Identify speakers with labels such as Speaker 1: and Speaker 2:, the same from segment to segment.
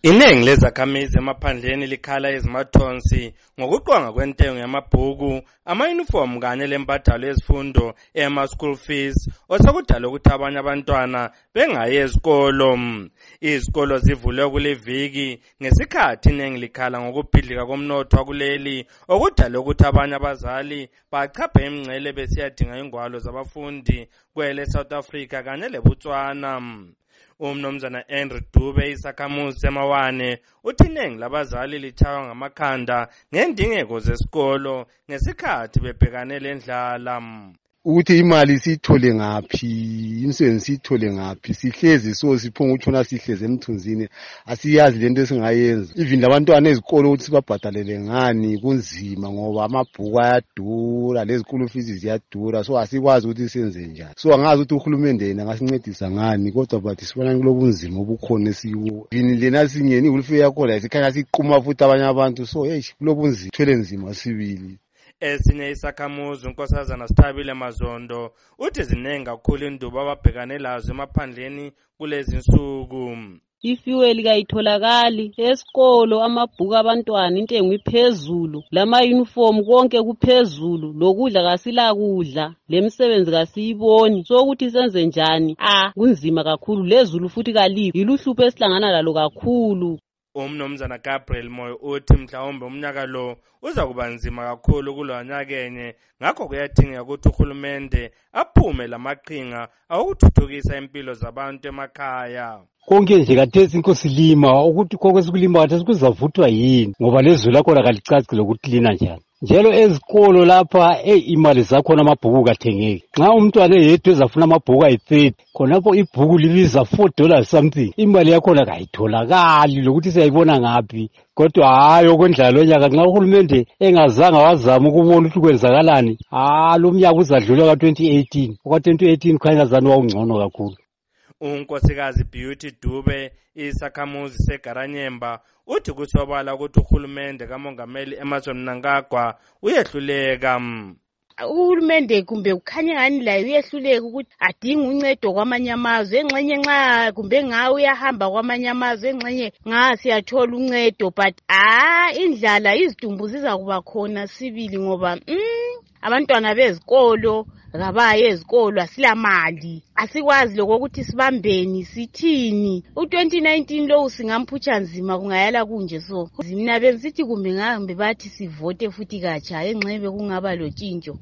Speaker 1: Iningi lezakhamizi emaphandleni likhala ezimathonsi ngokuqonga kwentengo yamabhuku, ama-uniform kanye lempadalo yezifundo ema-school fees osekudala ukuthi abanye abantwana bengayi ezikolo. Izikolo zivulwe kuleviki ngesikhathi iningi likhala ngokubhidlika komnotho wakuleli okudala ukuthi abanye abazali bachaphe imingcele besiyadinga ingwalo zabafundi kwele South Africa kanye leBotswana. Umnumzana Andrew Dube isakhamuzi semawane uthi iningi labazali litshaywa ngamakhanda ngendingeko zesikolo ngesikhathi bebhekane lendlala.
Speaker 2: Ukuthi imali siyithole ngaphi, imisebenzi siyithole ngaphi, sihlezi siphonga ukutshona sihlezi emthunzini, asiyazi lento esingayenza. Even labantwana ezikolo ukuthi sibabhadalele ngani kunzima ngoba amabhuku ayadura, lezikolo fees ziyadura, so asikwazi ukuthi senze njani. So angazi ukuthi uhulumende yena angasincedisa ngani, kodwa bathi sibona kulobunzima obukhona esiwo. Yini lena singeni ihulumende yakho la sikhanya siqhuma futhi abanye abantu, so kulobunzima, thwele nzima sibili.
Speaker 1: Esinye isakhamuzi unkosazana Sithabile Mazondo uthi ziningi kakhulu indubo ababhekane lazo emaphandleni kulezi nsuku.
Speaker 3: Ifuel kayitholakali esikolo, amabhuku abantwana intengo iphezulu, lama uniform konke kuphezulu, lokudla kasilakudla, lemisebenzi kasiyiboni. So ukuthi senze njani? Kunzima kakhulu, lezulu futhi kalikho, iluhlupho esihlangana lalo kakhulu.
Speaker 1: Umnumzana Gabriel Moyo uthi mhlawumbe umnyaka lo uza kuba nzima kakhulu kulonyakenye, ngakho kuyadingeka ukuthi uhulumende aphume lamaqhinga awokuthuthukisa impilo zabantu emakhaya.
Speaker 4: Konke nje kathesi inkosi lima ukuthi kokwesukulima kathesi kuzavuthwa yini ngoba lezulu lakhona kalicacile ukuthi lina njani. Njalo ezikolo lapha imali zakhona amabhuku kathengeki. Nxa umntwana eyedwa ezafuna amabhuku ayi-30 khonapho ibhuku libiza $4 something. Imali yakhona kayitholakali lokuthi siyayibona ngaphi. Kodwa hayi okwendlala lonyaka nxa uhulumende engazange wazama ukubona ukuthi kwenzakalani, lo mnyaka uzadlula ka-2018. Oka-2018 khanya ngazani wawungcono kakhulu.
Speaker 1: Unkosikazi Beauty Dube isakhamuzi seGaranyemba uthi kusobala ukuthi uhulumende kamongameli Emmerson Mnangagwa uyehluleka.
Speaker 5: Uhulumende kumbe ukhanya ngani laye uyehluleka ukuthi adinga uncedo kwamanye amazwe, engxenye nxa kumbe ngawe uyahamba kwamanye amazwe, engxenye siyathola uncedo, but indlala izidumbu zizakuba khona sibili ngoba abantwana bezikolo kabaye ezikolo, asilamali, asikwazi lokho ukuthi sibambeni sithini. U-2019 lo singamphutsha nzima kungayala kunje. So mina bensithi kumbe ngahambe bathi sivote futhi katsha engxebe kungaba lotshintsho.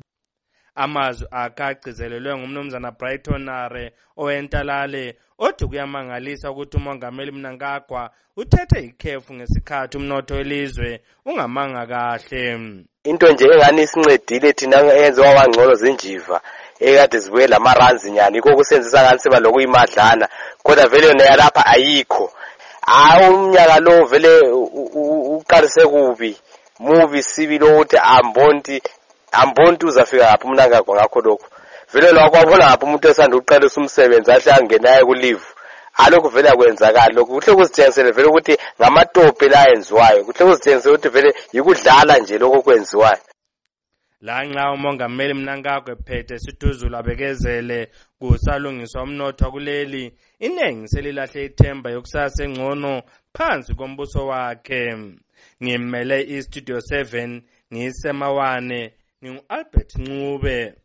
Speaker 1: Amazwi akagcizelelwe ngumnumzana Brighton Nare owentalale othi kuyamangalisa ukuthi umongameli Mnangagwa uthethe ikhefu ngesikhathi umnotho welizwe ungamanga kahle.
Speaker 6: Into nje engani isincedile thina eyenziwa wangcono zinjiva ekade zibuye lamaranzi nyani iko kusenzisa ngani siba lokuyimadlana, kodwa vele yona yalapha ayikho. Umnyaka lo vele uqalise kubi mubi sibilo ukuthi ambonti uzafika ngapha uMnangagwa ngakho lokho. Vele lokwabona ngapha umuntu esanda uqalisa umsebenzi ahle angenayo kulive. Alokho vele akwenzakala lokho. Kuhle kuzitshengisele vele ukuthi ngamatope la enziwayo. Kuhle kuzitshengisele ukuthi vele yikudlala nje lokho kwenziwayo.
Speaker 1: Lanxa umongameli Mnangagwa ephethe isithuzulu abekezele kusalungiswa umnotho kuleli, iningi selilahle ithemba yokusasa engcono phansi kombuso wakhe. Ngimele iStudio 7 ngisemawane, ngingu-Albert Ncube.